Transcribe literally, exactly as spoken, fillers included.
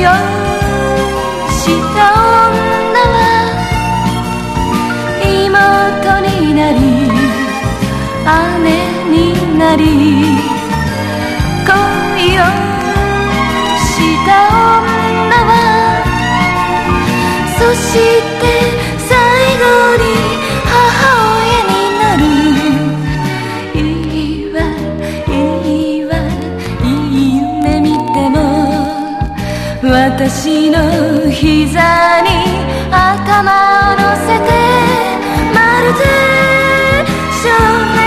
した女は妹になり姉になり恋をした女はそして最後に母親になる。いいわいいわいい夢見ても私の膝に頭を乗せてまるで少年